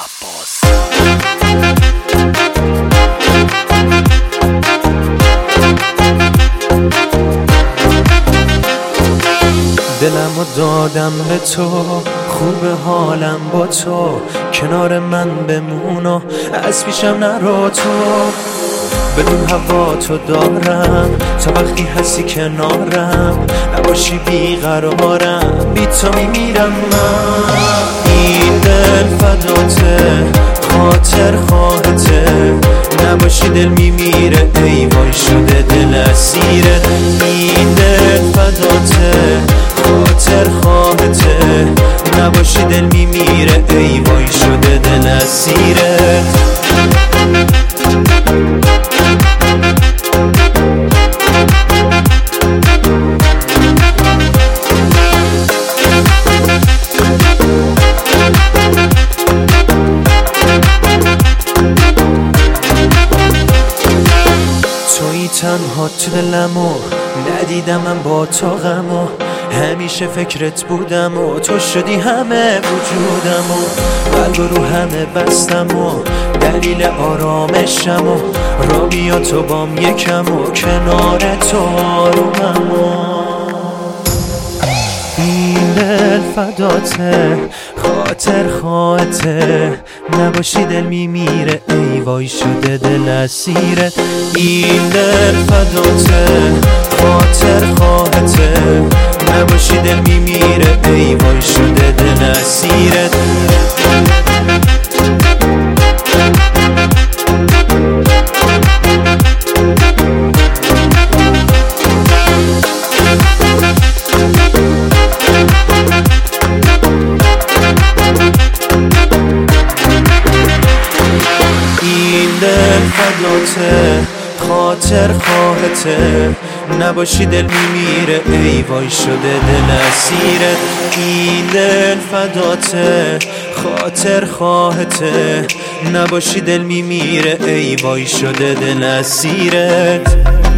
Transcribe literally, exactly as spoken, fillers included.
عباس. دلمو دادم به تو، خوب حالم با تو، کنار من بمون از پیشم نرو تو. بدون هوا تو دارم تا وقتی هستی کنارم، نباشی بیقرارم بی تو میمیرم من. این دل فداته، خاطر خواهته، نباشی دل میمیره ای وای شده دل اسیره. این دل فداته، خاطر خواهته، نباشی دل میمیره ای وای شده دل اسیره. تویی تنها تو دلمو، ندیدم من با تو غمو، همیشه فکرت بودم و تو شدی همه وجودم و قلب رو همه بستم و دلیل آرامشم و را بیا تو بام یکم و کنار تو آرومم و این دل فداته، خاطر خواهته، نباشی دل میمیره ای وای شده دل اسیره. این دل فداته، خاطر خواهته، نباشی دل میمیره ای وای شده دل اسیره. فداته، خاطر خواهته، نباشی دل میمیره ای وای شده دل اسیره. این دل فداته، خاطر خواهته، نباشی دل میمیره ای وای شده دل اسیره.